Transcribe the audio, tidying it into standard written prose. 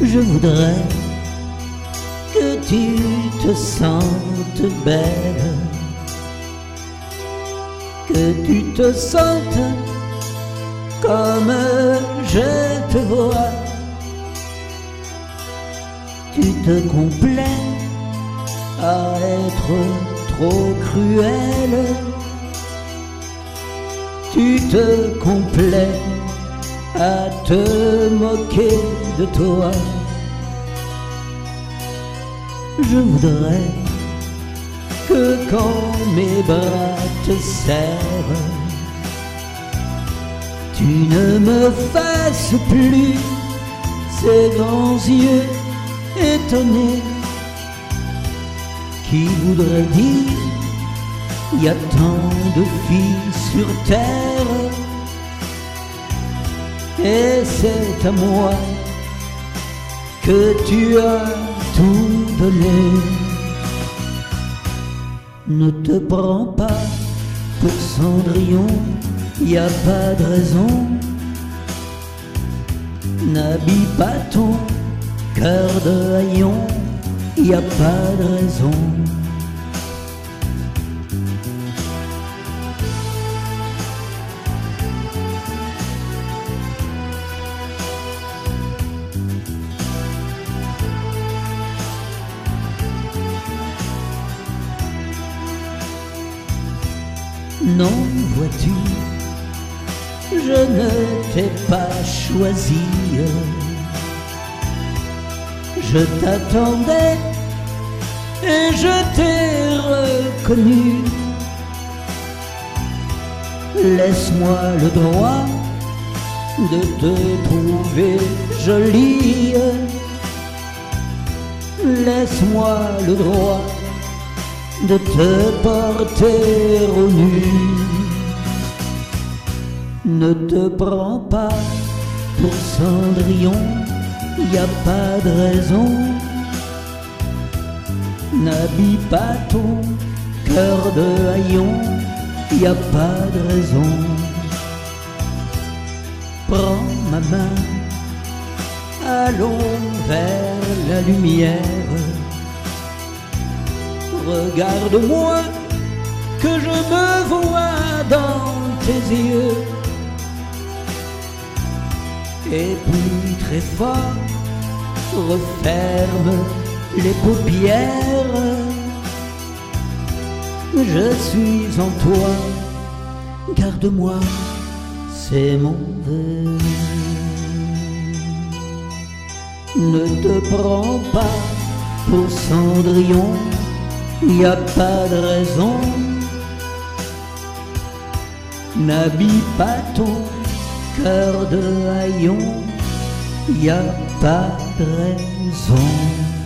Je voudrais que tu te sentes belle, que tu te sentes comme je te vois. Tu te complais à être trop cruelle, tu te complais à te moquer de toi. Je voudrais que quand mes bras te serrent, tu ne me fasses plus ces grands yeux étonnés qui voudraient dire il y a tant de filles sur terre et c'est à moi que tu as tout donné. Ne te prends pas pour Cendrillon, y a pas de raison. N'habille pas ton cœur de haillon, y a pas de raison. Non, vois-tu, je ne t'ai pas choisi. Je t'attendais et je t'ai reconnu. Laisse-moi le droit de te trouver jolie. Laisse-moi le droit de te porter au nu. Ne te prends pas pour Cendrillon, y a pas de raison. N'habille pas ton cœur de haillon, y a pas de raison. Prends ma main, allons vers la lumière. Regarde-moi, que je me vois dans tes yeux. Et puis très fort, referme les paupières. Je suis en toi, garde-moi, c'est mon vœu. Ne te prends pas pour Cendrillon, y a pas de raison. N'habille pas ton cœur de haillon, y a pas de raison.